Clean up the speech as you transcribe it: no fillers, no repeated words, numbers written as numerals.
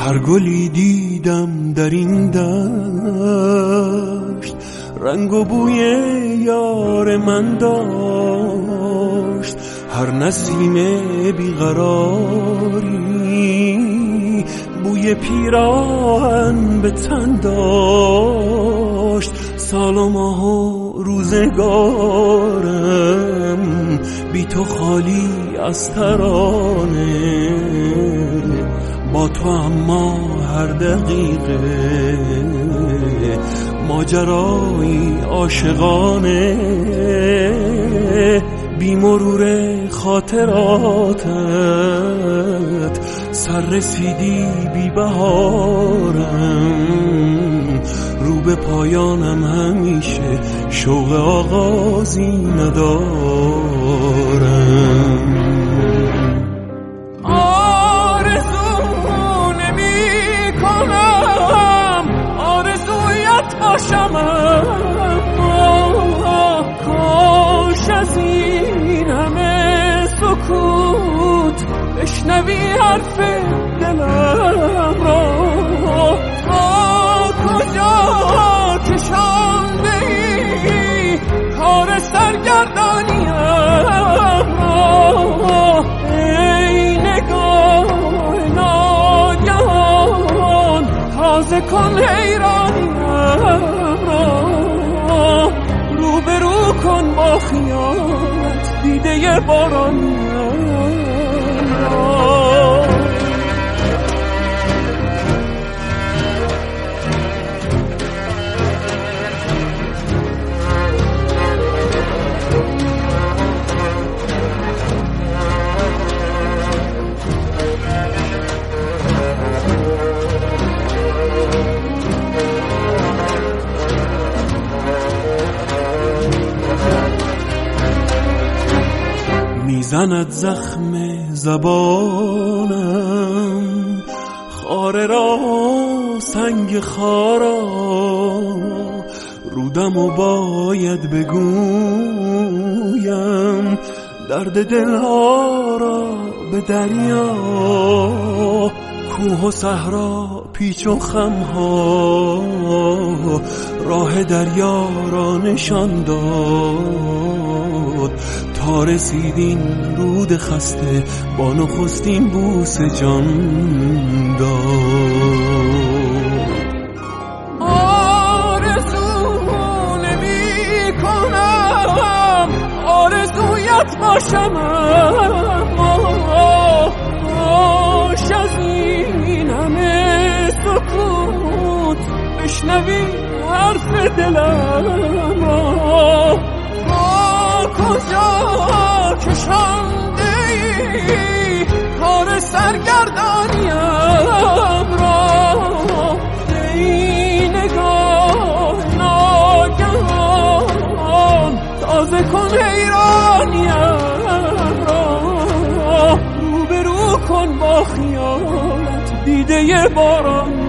هر گلی دیدم در این دشت رنگ و بوی یار من داشت، هر نسیم بیقراری بوی پیراهن به تن داشت. سال و ماه و روزگارم بی تو خالی از ترانه، با تو اما هر دقیقه ماجرایی عاشقانه. بی مرور خاطراتت سر رسیدی بی بهارم، رو به پایانم همیشه شوق آغازی ندارم. کاش از این همه سکوت بشنوی حرف دلم را، تا کجا کشانده‌ای کار سرگردانیم را. ای نگاه ناگهان تازه کن حیرانیم را، روبرو کن با خیالت دیده بارانیم را. میزند زخم زبانم خاره را سنگ خارا، رودم و باید بگویم درد دلها را به دریا. کوه و صحرا پیچ و خمها راه دریا را نشان داد، تا رسیدین رود خسته با نخستین بوس جان داد. آرزو نمی کنم آرزویت باشم، کاش از این همه سکوت بشنوی حرف دلم را. کجا کشانده‌ای کار سرگردانیم را، ای نگاه ناگهان تازه کن حیرانیم را، روبرو کن با خیالت دیده باران